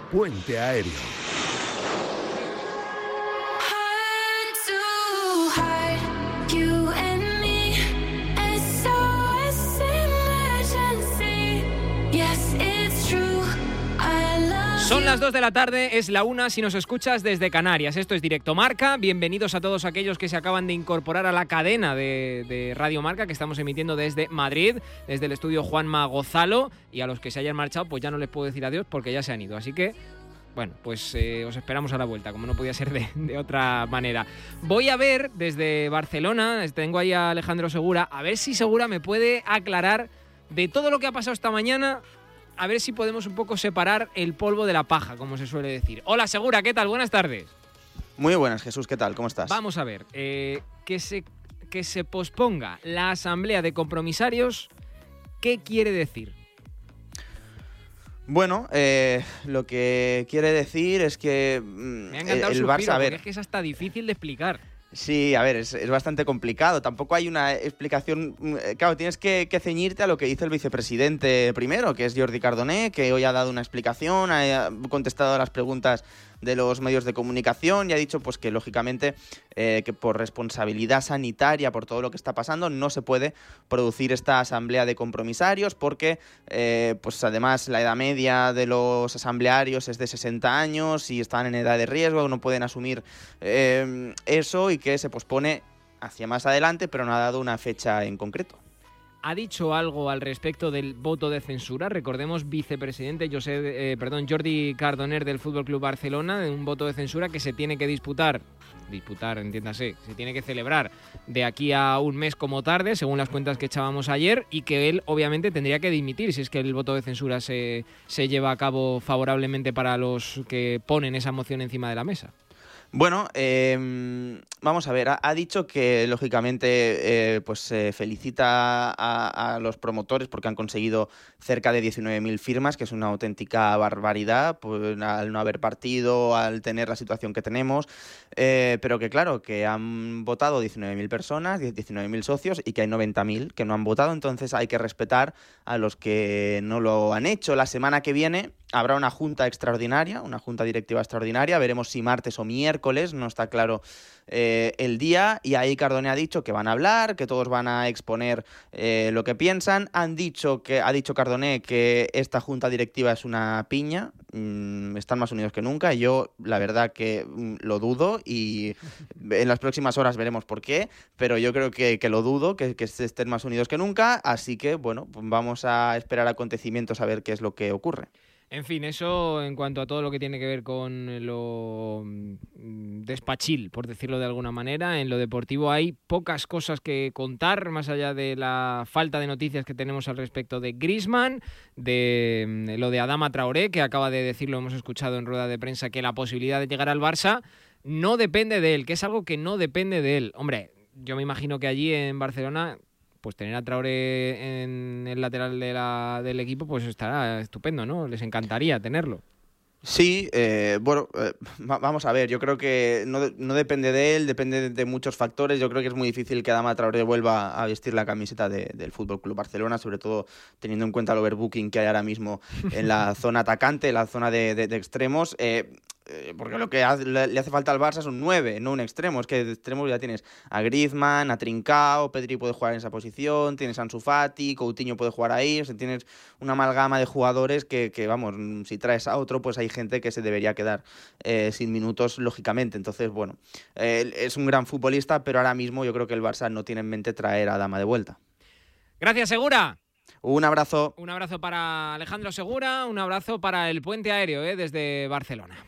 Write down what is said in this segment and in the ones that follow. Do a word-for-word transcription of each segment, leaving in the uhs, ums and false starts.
Puente Aéreo. Son las dos de la tarde, es la una si nos escuchas desde Canarias. Esto es Directo Marca. Bienvenidos a todos aquellos que se acaban de incorporar a la cadena de, de Radio Marca que estamos emitiendo desde Madrid, desde el estudio Juanma Gozalo. Y a los que se hayan marchado, pues ya no les puedo decir adiós porque ya se han ido. Así que, bueno, pues eh, os esperamos a la vuelta, como no podía ser de, de otra manera. Voy a ver desde Barcelona, tengo ahí a Alejandro Segura, a ver si Segura me puede aclarar de todo lo que ha pasado esta mañana. A ver si podemos un poco separar el polvo de la paja, como se suele decir. Hola, Segura, ¿qué tal? Buenas tardes. Muy buenas, Jesús, ¿qué tal? ¿Cómo estás? Vamos a ver, eh, que, se, que se posponga la asamblea de compromisarios, ¿qué quiere decir? Bueno, eh, lo que quiere decir es que mm, Me ha encantado el, el el suspiro, Barça, a ver, porque es que es hasta difícil de explicar. Sí, a ver, es, es bastante complicado. Tampoco hay una explicación. Claro, tienes que, que ceñirte a lo que dice el vicepresidente primero, que es Jordi Cardoné, que hoy ha dado una explicación, ha contestado a las preguntas de los medios de comunicación y ha dicho pues que lógicamente eh, que por responsabilidad sanitaria, por todo lo que está pasando, no se puede producir esta asamblea de compromisarios porque eh, pues además la edad media de los asamblearios es de sesenta años y están en edad de riesgo, no pueden asumir eh, eso y que se pospone hacia más adelante, pero no ha dado una fecha en concreto. ¿Ha dicho algo al respecto del voto de censura? Recordemos, vicepresidente José, eh, perdón, Jordi Cardoner del F C Barcelona, de un voto de censura que se tiene que disputar, disputar, entiéndase, se tiene que celebrar de aquí a un mes como tarde, según las cuentas que echábamos ayer, y que él obviamente tendría que dimitir si es que el voto de censura se, se lleva a cabo favorablemente para los que ponen esa moción encima de la mesa. Bueno, eh, vamos a ver, ha, ha dicho que lógicamente eh, pues se eh, felicita a, a los promotores porque han conseguido cerca de diecinueve mil firmas, que es una auténtica barbaridad, pues, al no haber partido, al tener la situación que tenemos, eh, pero que claro, que han votado diecinueve mil personas, diecinueve mil socios y que hay noventa mil que no han votado, entonces hay que respetar a los que no lo han hecho. La semana que viene habrá una junta extraordinaria, una junta directiva extraordinaria, veremos si martes o miércoles, no está claro eh, el día, y ahí Cardoné ha dicho que van a hablar, que todos van a exponer eh, lo que piensan. Han dicho que, ha dicho Cardoné que esta junta directiva es una piña, mm, están más unidos que nunca, y yo la verdad que mm, lo dudo, y en las próximas horas veremos por qué, pero yo creo que, que lo dudo, que, que estén más unidos que nunca, así que bueno, pues vamos a esperar acontecimientos a ver qué es lo que ocurre. En fin, eso en cuanto a todo lo que tiene que ver con lo despachil, por decirlo de alguna manera. En lo deportivo hay pocas cosas que contar, más allá de la falta de noticias que tenemos al respecto de Griezmann, de lo de Adama Traoré, que acaba de decir, lo hemos escuchado en rueda de prensa, que la posibilidad de llegar al Barça no depende de él, que es algo que no depende de él. Hombre, yo me imagino que allí en Barcelona, pues tener a Traoré en el lateral de la, del equipo, pues estará estupendo, ¿no? Les encantaría tenerlo. Sí, eh, bueno, eh, vamos a ver, yo creo que no, no depende de él, depende de, de muchos factores. Yo creo que es muy difícil que Adama Traoré vuelva a vestir la camiseta de, del F C Barcelona, sobre todo teniendo en cuenta el overbooking que hay ahora mismo en la zona atacante, en la zona de, de, de extremos. Eh, porque lo que hace, le hace falta al Barça es un nueve, no un extremo. Es que de extremos ya tienes a Griezmann, a Trincao, Pedri puede jugar en esa posición, tienes a Ansu Fati, Coutinho puede jugar ahí, o sea, tienes una amalgama de jugadores que, que, vamos, si traes a otro, pues hay gente que se debería quedar eh, sin minutos, lógicamente. Entonces, bueno, eh, es un gran futbolista, pero ahora mismo yo creo que el Barça no tiene en mente traer a Adama de vuelta. Gracias, Segura. Un abrazo. Un abrazo para Alejandro Segura, un abrazo para el Puente Aéreo eh, desde Barcelona.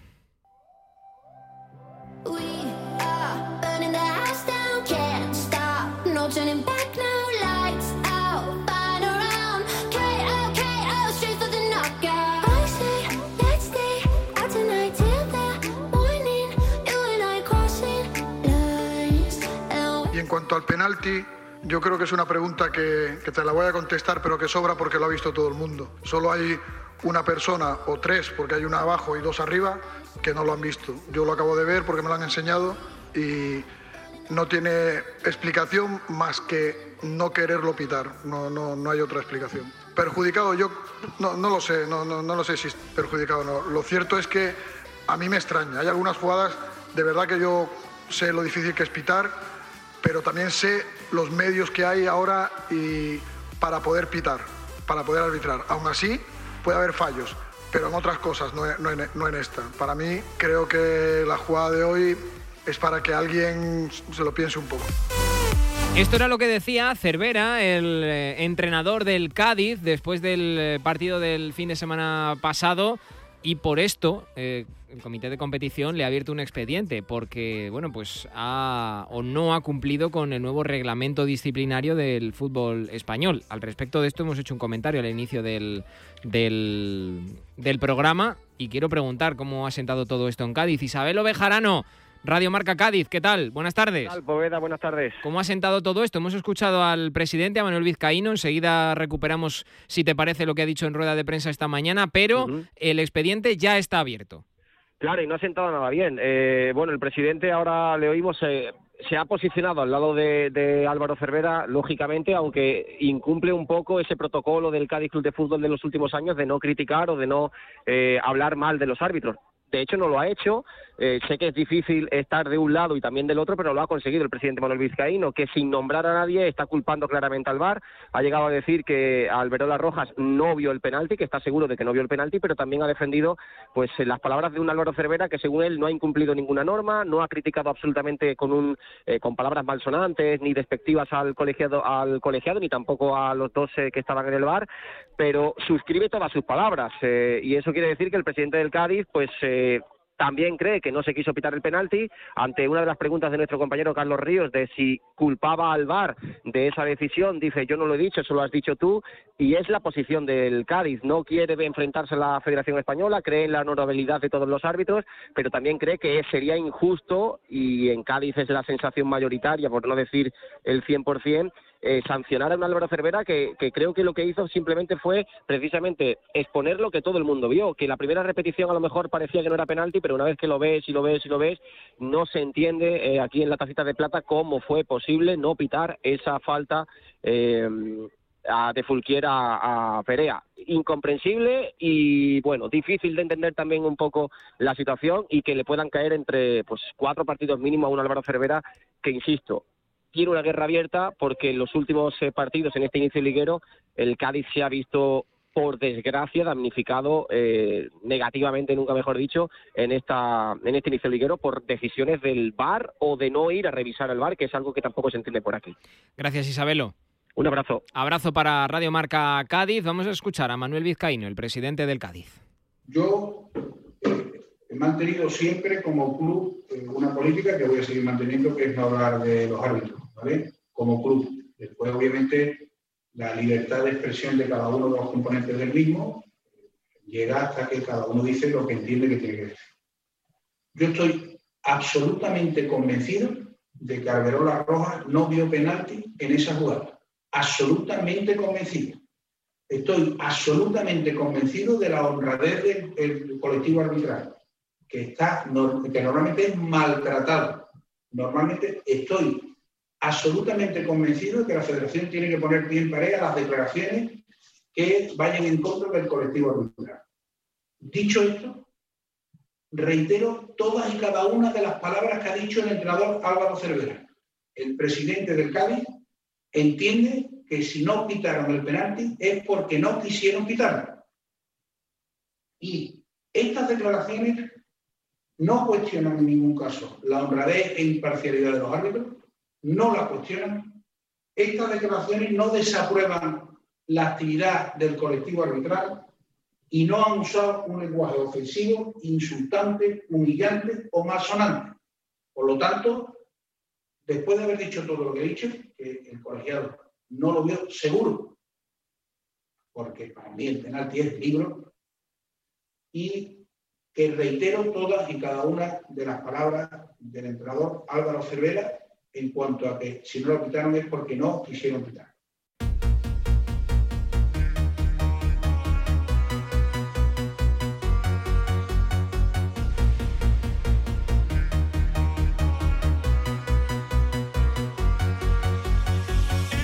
Y en cuanto al penalti, yo creo que es una pregunta que, que te la voy a contestar, pero que sobra porque lo ha visto todo el mundo. Solo hay una persona o tres, porque hay una abajo y dos arriba, que no lo han visto. Yo lo acabo de ver porque me lo han enseñado y no tiene explicación más que no quererlo pitar. No, no, no hay otra explicación. Perjudicado, yo no, no lo sé, no, no, no lo sé si es perjudicado o no. Lo cierto es que a mí me extraña. Hay algunas jugadas, de verdad que yo sé lo difícil que es pitar, pero también sé los medios que hay ahora y para poder pitar, para poder arbitrar. Aún así, puede haber fallos, pero en otras cosas, no, no, en, no en esta. Para mí, creo que la jugada de hoy es para que alguien se lo piense un poco. Esto era lo que decía Cervera, el eh, entrenador del Cádiz, después del eh, partido del fin de semana pasado, y por esto eh, el comité de competición le ha abierto un expediente, porque bueno, pues ha o no ha cumplido con el nuevo reglamento disciplinario del fútbol español. Al respecto de esto hemos hecho un comentario al inicio del, del, del programa, y quiero preguntar cómo ha sentado todo esto en Cádiz. Isabel Bejarano, Radio Marca Cádiz, ¿qué tal? Buenas tardes. ¿Qué tal, Poveda? Buenas tardes. ¿Cómo ha sentado todo esto? Hemos escuchado al presidente, a Manuel Vizcaíno. Enseguida recuperamos, si te parece, lo que ha dicho en rueda de prensa esta mañana, pero uh-huh. el expediente ya está abierto. Claro, y no ha sentado nada bien. Eh, bueno, el presidente, ahora le oímos, eh, se ha posicionado al lado de, de Álvaro Cervera, lógicamente, aunque incumple un poco ese protocolo del Cádiz Club de Fútbol de los últimos años de no criticar o de no eh, hablar mal de los árbitros. De hecho, no lo ha hecho. Eh, sé que es difícil estar de un lado y también del otro, pero lo ha conseguido el presidente Manuel Vizcaíno, que sin nombrar a nadie está culpando claramente al V A R. Ha llegado a decir que Alberola Rojas no vio el penalti, que está seguro de que no vio el penalti, pero también ha defendido pues las palabras de un Álvaro Cervera que, según él, no ha incumplido ninguna norma, no ha criticado absolutamente con un eh, con palabras malsonantes ni despectivas al colegiado, al colegiado ni tampoco a los dos eh, que estaban en el V A R, pero suscribe todas sus palabras. Eh, y eso quiere decir que el presidente del Cádiz, pues... Eh, también cree que no se quiso pitar el penalti. Ante una de las preguntas de nuestro compañero Carlos Ríos de si culpaba al V A R de esa decisión, dice: yo no lo he dicho, eso lo has dicho tú, y es la posición del Cádiz. No quiere enfrentarse a la Federación Española, cree en la honorabilidad de todos los árbitros, pero también cree que sería injusto, y en Cádiz es la sensación mayoritaria, por no decir el cien por ciento, Eh, sancionar a un Álvaro Cervera que, que creo que lo que hizo simplemente fue precisamente exponer lo que todo el mundo vio, que la primera repetición a lo mejor parecía que no era penalti, pero una vez que lo ves y lo ves y lo ves, no se entiende eh, aquí en la tacita de plata cómo fue posible no pitar esa falta eh, a, de Fulquier a, a Perea. Incomprensible y, bueno, difícil de entender también un poco la situación, y que le puedan caer entre pues cuatro partidos mínimo a un Álvaro Cervera que, insisto, tiene una guerra abierta, porque en los últimos eh, partidos en este inicio liguero el Cádiz se ha visto, por desgracia, damnificado eh, negativamente, nunca mejor dicho, en esta en este inicio liguero por decisiones del V A R o de no ir a revisar el V A R, que es algo que tampoco se entiende por aquí. Gracias, Isabelo. Un abrazo. Abrazo para Radio Marca Cádiz. Vamos a escuchar a Manuel Vizcaíno, el presidente del Cádiz. Yo eh, he mantenido siempre como club eh, una política que voy a seguir manteniendo, que es no hablar de los árbitros, ¿vale? Como club. Después, obviamente, la libertad de expresión de cada uno de los componentes del mismo llega hasta que cada uno dice lo que entiende que tiene que decir. Yo estoy absolutamente convencido de que Alberola Rojas no vio penalti en esa jugada. Absolutamente convencido. Estoy absolutamente convencido de la honradez del, del colectivo arbitral, que, está, que normalmente es maltratado. Normalmente estoy absolutamente convencido de que la Federación tiene que poner pie en pared a las declaraciones que vayan en contra del colectivo arbitral. Dicho esto, reitero todas y cada una de las palabras que ha dicho el entrenador Álvaro Cervera. El presidente del Cádiz entiende que si no pitaron el penalti es porque no quisieron pitarlo. Y estas declaraciones no cuestionan en ningún caso la honradez e imparcialidad de los árbitros, no la cuestionan. Estas declaraciones no desaprueban la actividad del colectivo arbitral y no han usado un lenguaje ofensivo, insultante, humillante o malsonante. Por lo tanto, después de haber dicho todo lo que he dicho, que el colegiado no lo vio seguro, porque para mí el penalti es libro, y que reitero todas y cada una de las palabras del entrenador Álvaro Cervera en cuanto a que si no lo pitaron es porque no quisieron pitar.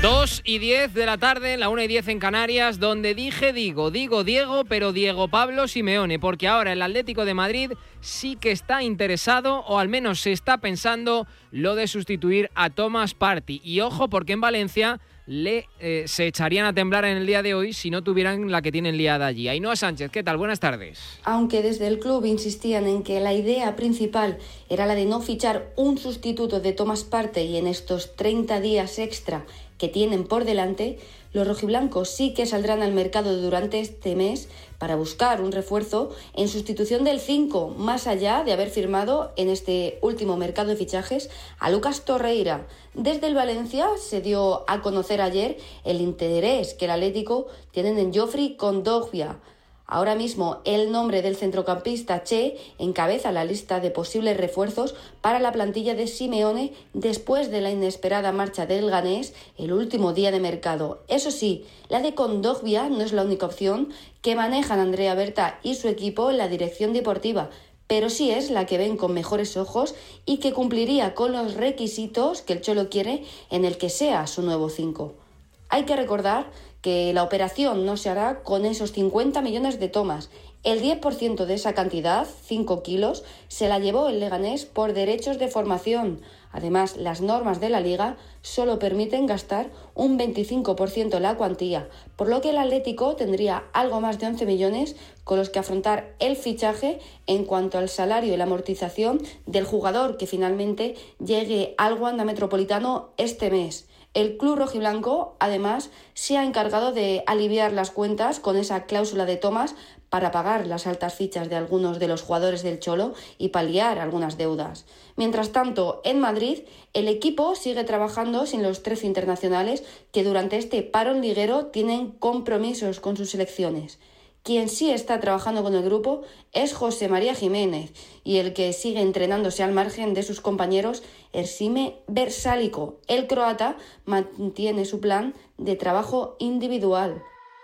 dos y diez de la tarde, la una y diez en Canarias, donde dije digo, digo Diego, pero Diego Pablo Simeone, porque ahora el Atlético de Madrid sí que está interesado, o al menos se está pensando, lo de sustituir a Thomas Partey. Y ojo, porque en Valencia le eh, se echarían a temblar en el día de hoy si no tuvieran la que tienen liada allí. Ainhoa Sánchez, ¿qué tal? Buenas tardes. Aunque desde el club insistían en que la idea principal era la de no fichar un sustituto de Thomas Partey en estos treinta días extra que tienen por delante, los rojiblancos sí que saldrán al mercado durante este mes para buscar un refuerzo en sustitución del cinco, más allá de haber firmado en este último mercado de fichajes a Lucas Torreira. Desde el Valencia se dio a conocer ayer el interés que el Atlético tiene en Geoffrey Kondogbia. Ahora mismo el nombre del centrocampista Che encabeza la lista de posibles refuerzos para la plantilla de Simeone después de la inesperada marcha del ganés el último día de mercado. Eso sí, la de Kondogbia no es la única opción que manejan Andrea Berta y su equipo en la dirección deportiva, pero sí es la que ven con mejores ojos y que cumpliría con los requisitos que el Cholo quiere en el que sea su nuevo cinco. Hay que recordar que la operación no se hará con esos cincuenta millones de tomas. El diez por ciento de esa cantidad, cinco kilos, se la llevó el Leganés por derechos de formación. Además, las normas de la Liga solo permiten gastar un veinticinco por ciento de la cuantía, por lo que el Atlético tendría algo más de once millones con los que afrontar el fichaje en cuanto al salario y la amortización del jugador que finalmente llegue al Wanda Metropolitano este mes. El club rojiblanco, además, se ha encargado de aliviar las cuentas con esa cláusula de Thomas para pagar las altas fichas de algunos de los jugadores del Cholo y paliar algunas deudas. Mientras tanto, en Madrid, el equipo sigue trabajando sin los trece internacionales que durante este parón liguero tienen compromisos con sus selecciones. Quien sí está trabajando con el grupo es José María Jiménez y el que sigue entrenándose al margen de sus compañeros Ersime Versálico. El croata mantiene su plan de trabajo individual.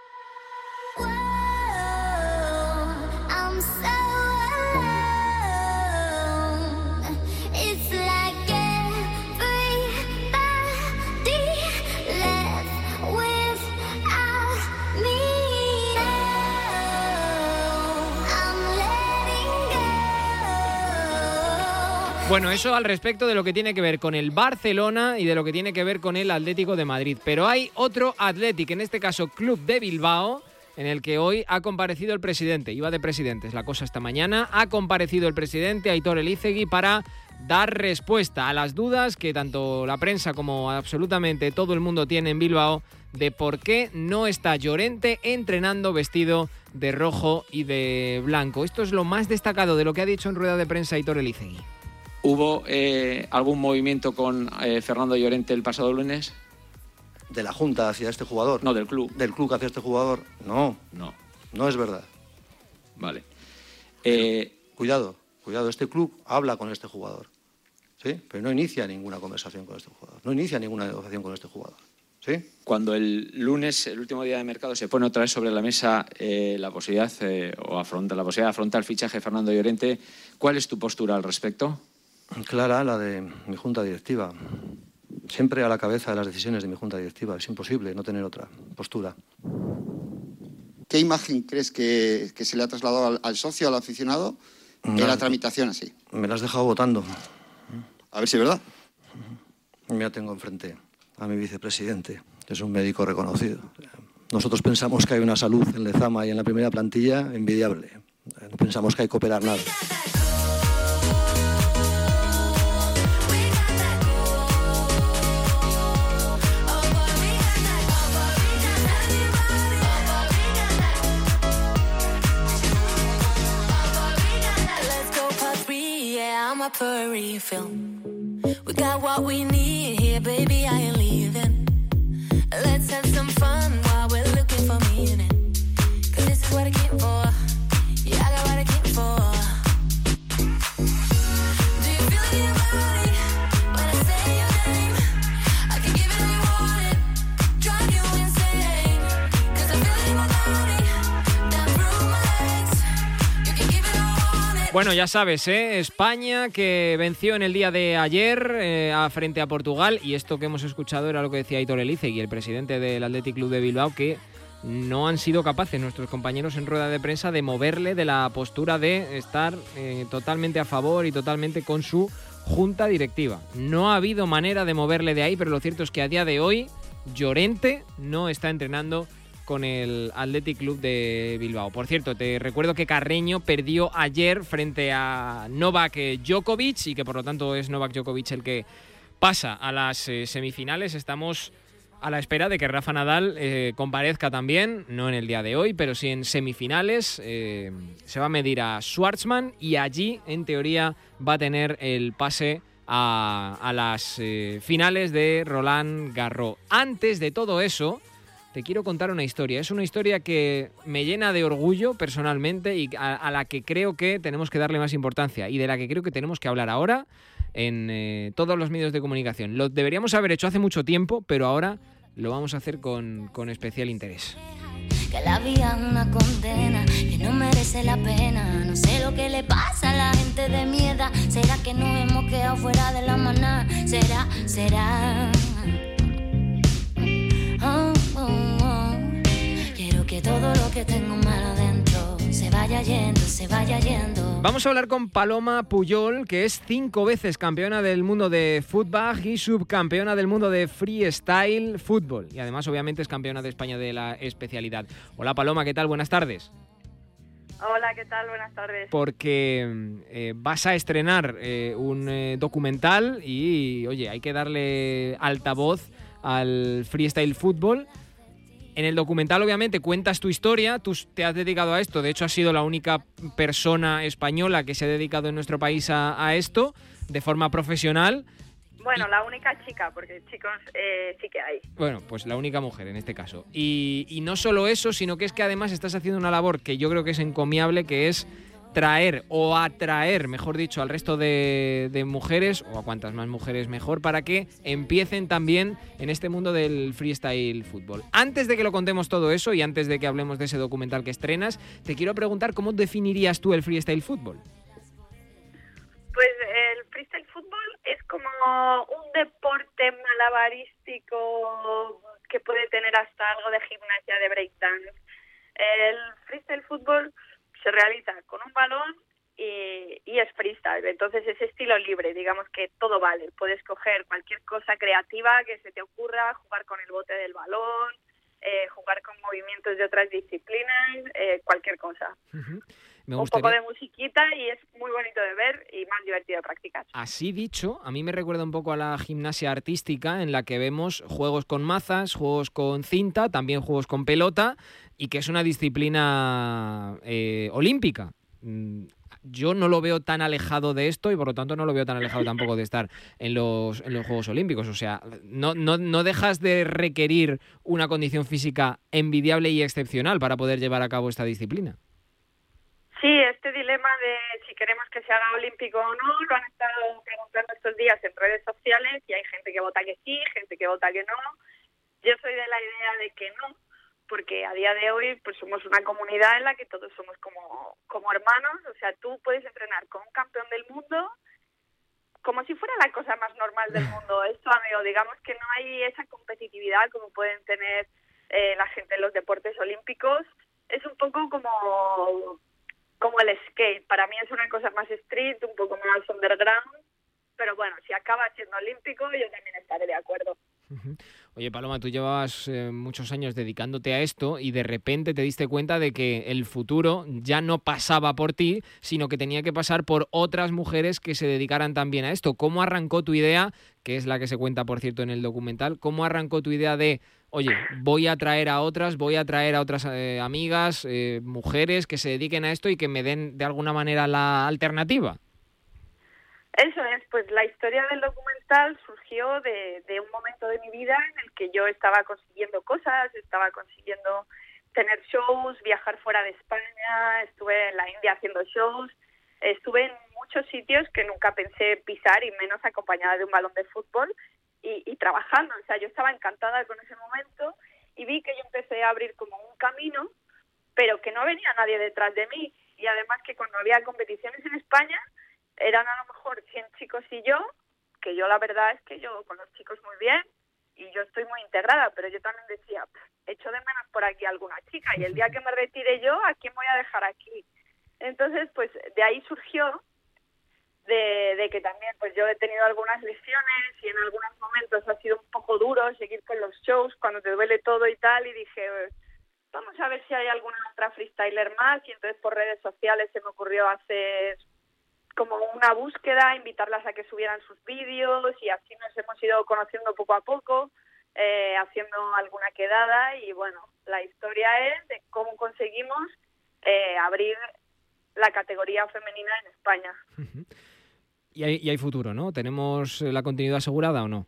Bueno, eso al respecto de lo que tiene que ver con el Barcelona y de lo que tiene que ver con el Atlético de Madrid. Pero hay otro Atlético, en este caso Club de Bilbao, en el que hoy ha comparecido el presidente. Iba de presidentes la cosa esta mañana. Ha comparecido el presidente Aitor Elizegui para dar respuesta a las dudas que tanto la prensa como absolutamente todo el mundo tiene en Bilbao de por qué no está Llorente entrenando vestido de rojo y de blanco. Esto es lo más destacado de lo que ha dicho en rueda de prensa Aitor Elizegui. ¿Hubo eh, algún movimiento con eh, Fernando Llorente el pasado lunes? ¿De la Junta hacia este jugador? No, del club. ¿Del club hacia este jugador? No. No. No es verdad. Vale. Eh... Cuidado, cuidado. Este club habla con este jugador. ¿Sí? Pero no inicia ninguna conversación con este jugador. No inicia ninguna negociación con este jugador. ¿Sí? Cuando el lunes, el último día de mercado, se pone otra vez sobre la mesa eh, la posibilidad eh, o afronta la posibilidad de afrontar el fichaje de Fernando Llorente, ¿cuál es tu postura al respecto? Clara, la de mi junta directiva. Siempre a la cabeza de las decisiones de mi junta directiva. Es imposible no tener otra postura. ¿Qué imagen crees que, que se le ha trasladado al, al socio, al aficionado, en la, la tramitación así? Me la has dejado votando. A ver si es verdad. Ya tengo enfrente a mi vicepresidente, que es un médico reconocido. Nosotros pensamos que hay una salud en Lezama y en la primera plantilla envidiable. No pensamos que hay que operar nada. For a refill. We got what we need here, baby, I ain't leaving. Let's have some fun while we're looking for meaning. Cause this is what I came for. Yeah, I got what I came for. Do you feel it in your body when I say your name? I can give it all you want it, drive you insane. Cause I feel it in my body, down through my legs. You can give it all you want it. Bueno, ya sabes, ¿eh? España que venció en el día de ayer eh, a, frente a Portugal, y esto que hemos escuchado era lo que decía Aitor Elizegui, el presidente del Athletic Club de Bilbao, que no han sido capaces nuestros compañeros en rueda de prensa de moverle de la postura de estar eh, totalmente a favor y totalmente con su junta directiva. No ha habido manera de moverle de ahí, pero lo cierto es que a día de hoy Llorente no está entrenando con el Athletic Club de Bilbao. Por cierto, te recuerdo que Carreño perdió ayer frente a Novak Djokovic y que por lo tanto es Novak Djokovic el que pasa a las eh, semifinales. Estamos a la espera de que Rafa Nadal eh, comparezca también, no en el día de hoy, pero sí en semifinales. Eh, se va a medir a Schwartzman y allí, en teoría, va a tener el pase a, a las eh, finales de Roland Garros. Antes de todo eso, te quiero contar una historia. Es una historia que me llena de orgullo personalmente y a, a la que creo que tenemos que darle más importancia y de la que creo que tenemos que hablar ahora en eh, todos los medios de comunicación. Lo deberíamos haber hecho hace mucho tiempo, pero ahora lo vamos a hacer con, con especial interés. Que la vida es una condena, que no merece la pena. No sé lo que le pasa a la gente de mi edad. ¿Será que nos hemos quedado fuera de la manada? ¿Será, será? Oh, oh, oh. Quiero que todo lo que tengo malo dentro se vaya yendo, se vaya yendo. Vamos a hablar con Paloma Puyol, que es cinco veces campeona del mundo de fútbol y subcampeona del mundo de freestyle fútbol. Y además, obviamente, es campeona de España de la especialidad. Hola, Paloma, ¿qué tal? Buenas tardes. Hola, ¿qué tal? Buenas tardes. Porque eh, vas a estrenar eh, un eh, documental y, oye, hay que darle altavoz al freestyle fútbol. En el documental, obviamente, cuentas tu historia, tú te has dedicado a esto, de hecho has sido la única persona española que se ha dedicado en nuestro país a, a esto, de forma profesional. Bueno, la única chica, porque chicos eh, sí que hay. Bueno, pues la única mujer en este caso. Y, y no solo eso, sino que es que además estás haciendo una labor que yo creo que es encomiable, que es traer o atraer, mejor dicho, al resto de, de mujeres, o a cuantas más mujeres mejor, para que empiecen también en este mundo del freestyle fútbol. Antes de que lo contemos todo eso y antes de que hablemos de ese documental que estrenas, te quiero preguntar cómo definirías tú el freestyle fútbol. Pues el freestyle fútbol es como un deporte malabarístico que puede tener hasta algo de gimnasia, de breakdance. El freestyle fútbol se realiza con un balón y, y es freestyle, entonces es estilo libre, digamos que todo vale, puedes coger cualquier cosa creativa que se te ocurra, jugar con el bote del balón, eh, jugar con movimientos de otras disciplinas, eh, cualquier cosa. Uh-huh. Me un poco de musiquita y es muy bonito de ver y más divertido de practicar. Así dicho, a mí me recuerda un poco a la gimnasia artística, en la que vemos juegos con mazas, juegos con cinta, también juegos con pelota, y que es una disciplina eh, olímpica. Yo no lo veo tan alejado de esto y por lo tanto no lo veo tan alejado tampoco de estar en los, en los Juegos Olímpicos. O sea, no, no, no dejas de requerir una condición física envidiable y excepcional para poder llevar a cabo esta disciplina. Sí, este dilema de si queremos que se haga olímpico o no, lo han estado preguntando estos días en redes sociales y hay gente que vota que sí, gente que vota que no. Yo soy de la idea de que no, porque a día de hoy pues somos una comunidad en la que todos somos como, como hermanos. O sea, tú puedes entrenar con un campeón del mundo como si fuera la cosa más normal del mundo. Esto, amigo, digamos que no hay esa competitividad como pueden tener eh, la gente en los deportes olímpicos. Es un poco como... como el skate, para mí es una cosa más street, un poco más underground, pero bueno, si acaba siendo olímpico yo también estaré de acuerdo. Oye, Paloma, tú llevabas eh, muchos años dedicándote a esto y de repente te diste cuenta de que el futuro ya no pasaba por ti, sino que tenía que pasar por otras mujeres que se dedicaran también a esto. ¿Cómo arrancó tu idea, que es la que se cuenta, por cierto, en el documental, cómo arrancó tu idea de, oye, voy a traer a otras, voy a traer a otras eh, amigas, eh, mujeres que se dediquen a esto y que me den de alguna manera la alternativa? Eso es, pues la historia del documental surgió de, de un momento de mi vida en el que yo estaba consiguiendo cosas, estaba consiguiendo tener shows, viajar fuera de España, estuve en la India haciendo shows, estuve en muchos sitios que nunca pensé pisar y menos acompañada de un balón de fútbol y, y trabajando. O sea, yo estaba encantada con ese momento y vi que yo empecé a abrir como un camino, pero que no venía nadie detrás de mí. y además que cuando había competiciones en España eran a lo mejor cien chicos y yo, que yo la verdad es que yo con los chicos muy bien y yo estoy muy integrada, pero yo también decía, echo de menos por aquí alguna chica y el día que me retire yo, ¿a quién voy a dejar aquí? Entonces, pues de ahí surgió de, de que también pues yo he tenido algunas lesiones y en algunos momentos ha sido un poco duro seguir con los shows cuando te duele todo y tal, y dije, vamos a ver si hay alguna otra freestyler más, y entonces por redes sociales se me ocurrió hacer como una búsqueda, invitarlas a que subieran sus vídeos y así nos hemos ido conociendo poco a poco, eh, haciendo alguna quedada y bueno, la historia es de cómo conseguimos eh, abrir la categoría femenina en España. Y hay, y hay futuro, ¿no? ¿Tenemos la continuidad asegurada o no?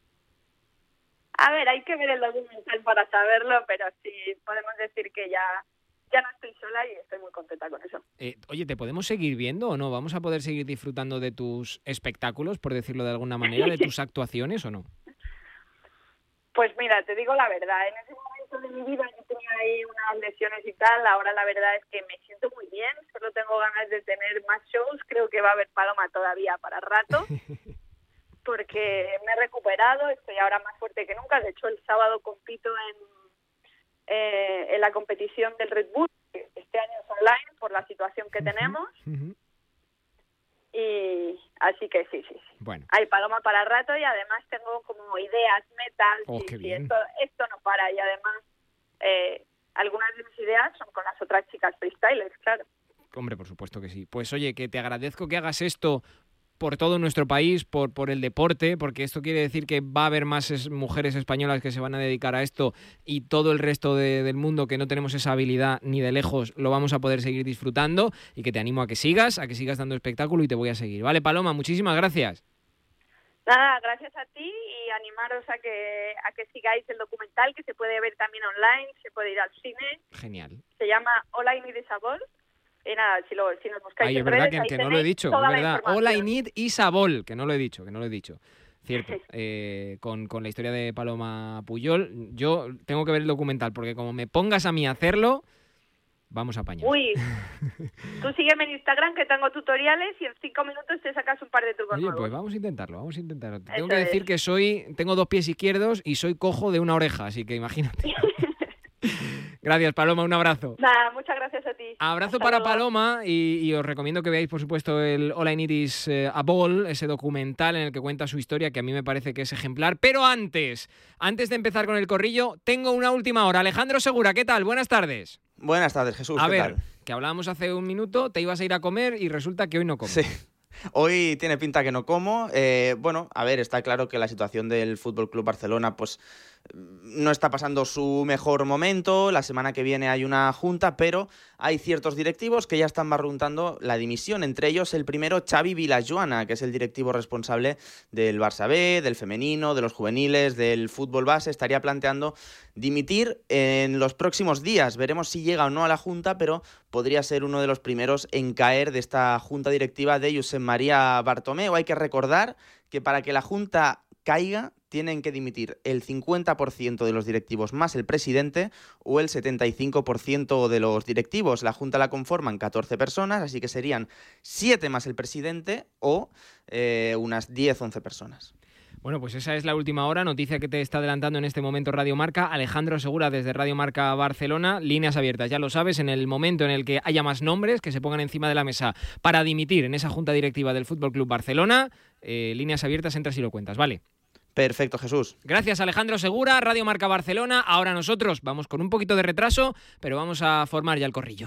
A ver, hay que ver el documental para saberlo, pero sí podemos decir que ya, ya no estoy sola y estoy muy contenta con eso. Eh, oye, ¿te podemos seguir viendo o no? ¿Vamos a poder seguir disfrutando de tus espectáculos, por decirlo de alguna manera, de tus actuaciones o no? Pues mira, te digo la verdad, en ese momento de mi vida yo tenía ahí unas lesiones y tal, ahora la verdad es que me siento muy bien, solo tengo ganas de tener más shows, creo que va a haber Paloma todavía para rato, porque me he recuperado, estoy ahora más fuerte que nunca, de hecho el sábado compito en, eh, en la competición del Red Bull, este año es online por la situación que tenemos, Uh-huh. y así que sí, sí, sí. Bueno. Hay Paloma para rato y además tengo como ideas, metas, Oh, y, qué y bien. esto, esto no para, y además eh, algunas de mis ideas son con las otras chicas freestylers, claro. Hombre, por supuesto que sí. Pues oye, que te agradezco que hagas esto por todo nuestro país, por, por el deporte, porque esto quiere decir que va a haber más es, mujeres españolas que se van a dedicar a esto y todo el resto de, del mundo que no tenemos esa habilidad ni de lejos lo vamos a poder seguir disfrutando, y que te animo a que sigas, a que sigas dando espectáculo y te voy a seguir. Vale, Paloma, muchísimas gracias. Nada, gracias a ti y animaros a que a que sigáis el documental, que se puede ver también online, se puede ir al cine. Genial. Se llama All I Need is a Ball. Y nada, si, lo, si nos buscáis Ay, en es verdad redes, que, ahí que no lo he tenéis dicho, toda es la verdad. información. All I Need is a Ball, que no lo he dicho, que no lo he dicho. Cierto, eh, con, con la historia de Paloma Puyol. Yo tengo que ver el documental, porque como me pongas a mí a hacerlo, vamos a apañar. Uy, tú sígueme en Instagram que tengo tutoriales y en cinco minutos te sacas un par de trucos Oye, nuevos. pues vamos a intentarlo, vamos a intentarlo. Te Eso tengo que decir es. que soy, tengo dos pies izquierdos y soy cojo de una oreja, así que imagínate. Gracias, Paloma, un abrazo. Nada, muchas gracias a ti. Abrazo Hasta para luego. Paloma y, y os recomiendo que veáis, por supuesto, el All I Need is eh, a Ball, ese documental en el que cuenta su historia, que a mí me parece que es ejemplar. Pero antes, antes de empezar con el corrillo, tengo una última hora. Alejandro Segura, ¿qué tal? Buenas tardes. Buenas tardes, Jesús. A ¿qué ver, tal? que hablábamos hace un minuto, te ibas a ir a comer y resulta que hoy no comes. Sí. Hoy tiene pinta que no como. Eh, bueno, a ver, está claro que la situación del F C Barcelona pues no está pasando su mejor momento. La semana que viene hay una junta, pero hay ciertos directivos que ya están barruntando la dimisión. Entre ellos el primero, Xavi Vilajoana, que es el directivo responsable del Barça B, del femenino, de los juveniles, del fútbol base. Estaría planteando dimitir en los próximos días. Veremos si llega o no a la junta, pero podría ser uno de los primeros en caer de esta junta directiva de Josep María Bartomeu. Hay que recordar que para que la junta caiga tienen que dimitir el cincuenta por ciento de los directivos más el presidente o el setenta y cinco por ciento de los directivos. La junta la conforman catorce personas, así que serían siete más el presidente o eh, unas diez once personas. Bueno, pues esa es la última hora, noticia que te está adelantando en este momento Radio Marca. Alejandro Segura desde Radio Marca Barcelona, líneas abiertas, ya lo sabes, en el momento en el que haya más nombres que se pongan encima de la mesa para dimitir en esa junta directiva del F C Barcelona, eh, líneas abiertas, entras y lo cuentas, ¿vale? Perfecto, Jesús. Gracias, Alejandro Segura, Radio Marca Barcelona. Ahora nosotros vamos con un poquito de retraso, pero vamos a formar ya el corrillo.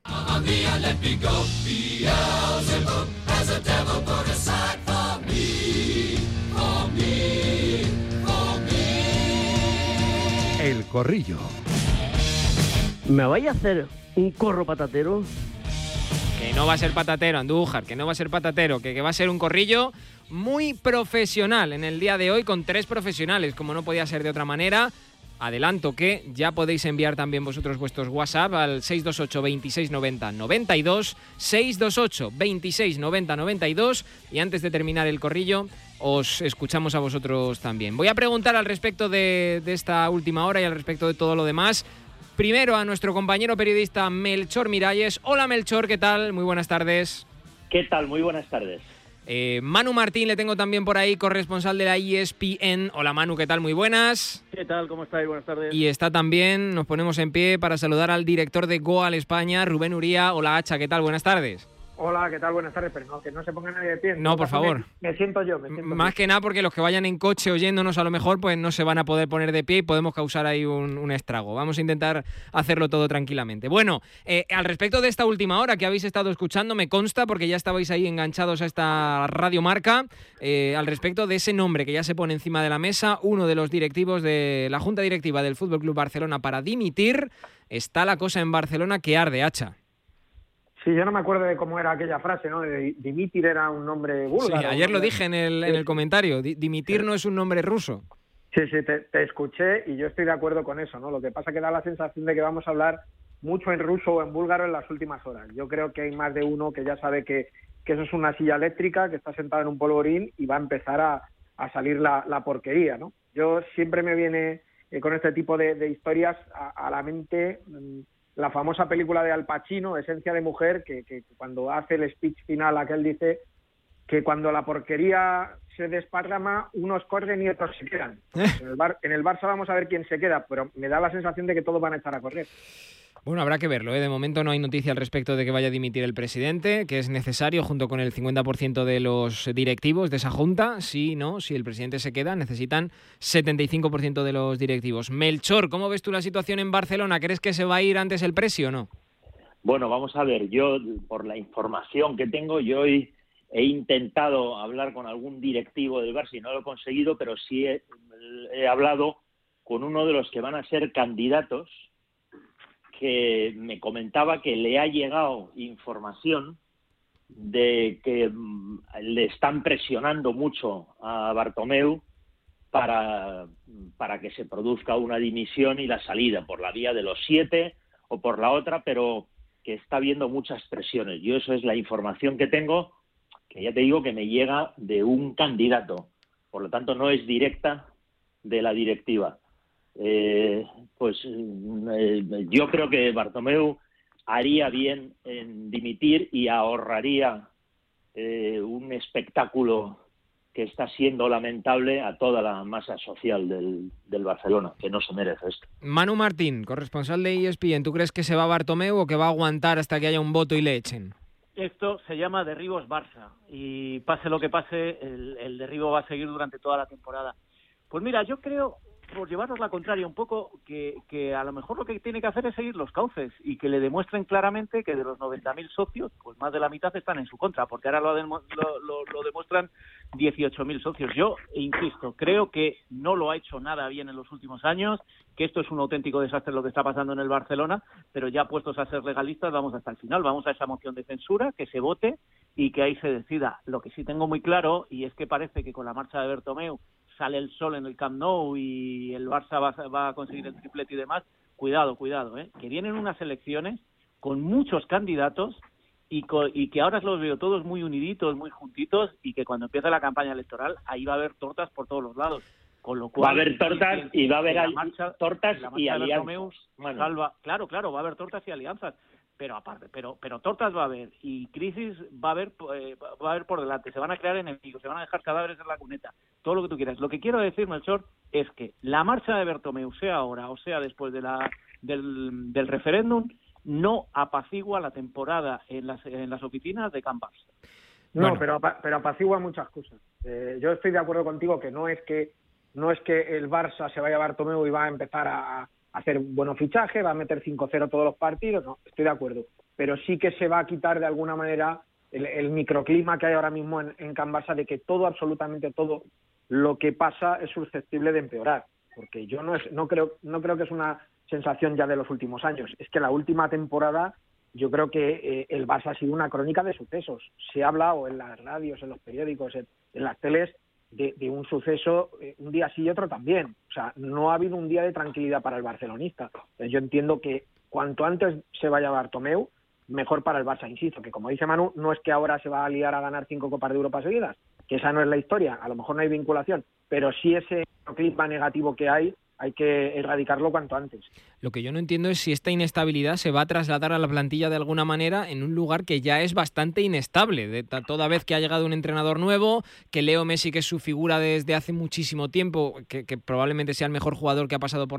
El corrillo. ¿Me vais a hacer un corro patatero? Que no va a ser patatero, Andújar, que no va a ser patatero, que, que va a ser un corrillo muy profesional en el día de hoy, con tres profesionales, como no podía ser de otra manera. Adelanto que ya podéis enviar también vosotros vuestros WhatsApp al seis dos ocho, veintiséis noventa, noventa y dos, seis dos ocho, veintiséis noventa, noventa y dos, y antes de terminar el corrillo os escuchamos a vosotros también. Voy a preguntar al respecto de, de esta última hora y al respecto de todo lo demás primero a nuestro compañero periodista Melchor Miralles. Hola Melchor, ¿qué tal? Muy buenas tardes. ¿Qué tal? Muy buenas tardes. Eh, Manu Martín le tengo también por ahí, corresponsal de la E S P N. Hola Manu, ¿qué tal? Muy buenas. ¿Qué tal? ¿Cómo estáis? Buenas tardes. Y está también, nos ponemos en pie para saludar al director de Goal España, Rubén Uría. Hola Hacha, ¿qué tal? Buenas tardes. Hola, ¿qué tal? Buenas tardes, pero no, que no se ponga nadie de pie. No, por favor. Me, me siento yo, me siento Más yo. que nada porque los que vayan en coche oyéndonos a lo mejor pues no se van a poder poner de pie y podemos causar ahí un, un estrago. Vamos a intentar hacerlo todo tranquilamente. Bueno, eh, al respecto de esta última hora que habéis estado escuchando, me consta, porque ya estabais ahí enganchados a esta radiomarca, eh, al respecto de ese nombre que ya se pone encima de la mesa, uno de los directivos de la Junta Directiva del F C Barcelona para dimitir. Está la cosa en Barcelona que arde, Hacha. Sí, yo no me acuerdo de cómo era aquella frase, ¿no? De Dimitir era un nombre búlgaro. Sí, ayer lo dije en el, en el comentario. Dimitir no es un nombre ruso. Sí, sí, te, te escuché y yo estoy de acuerdo con eso, ¿no? Lo que pasa es que da la sensación de que vamos a hablar mucho en ruso o en búlgaro en las últimas horas. Yo creo que hay más de uno que ya sabe que, que eso es una silla eléctrica, que está sentado en un polvorín y va a empezar a, a salir la, la porquería, ¿no? Yo siempre me viene eh, con este tipo de, de historias a, a la mente mmm, la famosa película de Al Pacino, Esencia de Mujer, que, que cuando hace el speech final aquel dice que cuando la porquería se desparrama, unos corren y otros se quedan. En el, Bar, en el Barça vamos a ver quién se queda, pero me da la sensación de que todos van a echar a correr. Bueno, habrá que verlo, ¿eh? De momento no hay noticia al respecto de que vaya a dimitir el presidente, que es necesario junto con el cincuenta por ciento de los directivos de esa junta. Sí, no, si el presidente se queda, necesitan setenta y cinco por ciento de los directivos. Melchor, ¿cómo ves tú la situación en Barcelona? ¿Crees que se va a ir antes el presi o no? Bueno, vamos a ver, yo por la información que tengo, yo hoy he intentado hablar con algún directivo del Barça y no lo he conseguido, pero sí he, he hablado con uno de los que van a ser candidatos, que me comentaba que le ha llegado información de que mm, le están presionando mucho a Bartomeu para, para que se produzca una dimisión y la salida por la vía de los siete o por la otra, pero que está habiendo muchas presiones. Yo eso es la información que tengo, que ya te digo que me llega de un candidato, por lo tanto no es directa de la directiva. Eh, pues eh, yo creo que Bartomeu haría bien en dimitir y ahorraría eh, un espectáculo que está siendo lamentable a toda la masa social del, del Barcelona, que no se merece esto. Manu Martín, corresponsal de E S P N, ¿tú crees que se va Bartomeu o que va a aguantar hasta que haya un voto y le echen? Esto se llama derribos Barça y pase lo que pase, el, el derribo va a seguir durante toda la temporada. Pues mira, yo creo, por llevarnos la contraria un poco, que, que a lo mejor lo que tiene que hacer es seguir los cauces y que le demuestren claramente que de los noventa mil socios, pues más de la mitad están en su contra, porque ahora lo, demo, lo, lo, lo demuestran dieciocho mil socios. Yo, insisto, creo que no lo ha hecho nada bien en los últimos años, que esto es un auténtico desastre lo que está pasando en el Barcelona, pero ya puestos a ser legalistas vamos hasta el final, vamos a esa moción de censura, que se vote y que ahí se decida. Lo que sí tengo muy claro, y es que parece que con la marcha de Bartomeu sale el sol en el Camp Nou y el Barça va, va a conseguir el triplete y demás, cuidado, cuidado, ¿eh? Que vienen unas elecciones con muchos candidatos y, co y que ahora los veo todos muy uniditos, muy juntitos, y que cuando empiece la campaña electoral ahí va a haber tortas por todos los lados. Con lo cual, va a haber tortas y va a haber marcha, tortas y alianzas. Bueno. Salva, claro, claro, va a haber tortas y alianzas. Pero aparte, pero pero tortas va a haber y crisis va a haber eh, va a haber por delante, se van a crear enemigos, se van a dejar cadáveres en la cuneta, todo lo que tú quieras. Lo que quiero decir, Melchor, es que la marcha de Bartomeu, sea ahora o sea después de la del, del referéndum, no apacigua la temporada en las en las oficinas de Can Barça. No, bueno. pero pero apacigua muchas cosas. Eh, yo estoy de acuerdo contigo que no es que no es que el Barça se vaya a Bartomeu y va a empezar a hacer buenos fichajes, va a meter cinco cero todos los partidos, no, estoy de acuerdo. Pero sí que se va a quitar de alguna manera el, el microclima que hay ahora mismo en, en Can Barça de que todo, absolutamente todo, lo que pasa es susceptible de empeorar. Porque yo no, es, no, creo, no creo que es una sensación ya de los últimos años. Es que la última temporada yo creo que eh, el Barça ha sido una crónica de sucesos. Se ha hablado en las radios, en los periódicos, en, en las teles, De, de un suceso, eh, un día sí y otro también. O sea, no ha habido un día de tranquilidad para el barcelonista. Entonces, yo entiendo que cuanto antes se vaya Bartomeu, mejor para el Barça. Insisto, que como dice Manu, no es que ahora se va a liar a ganar cinco Copas de Europa seguidas, que esa no es la historia, a lo mejor no hay vinculación, pero sí ese clima negativo que hay hay que erradicarlo cuanto antes. Lo que yo no entiendo es si esta inestabilidad se va a trasladar a la plantilla de alguna manera en un lugar que ya es bastante inestable. De toda vez que ha llegado un entrenador nuevo, que Leo Messi, que es su figura desde hace muchísimo tiempo, que, que probablemente sea el mejor jugador que ha pasado por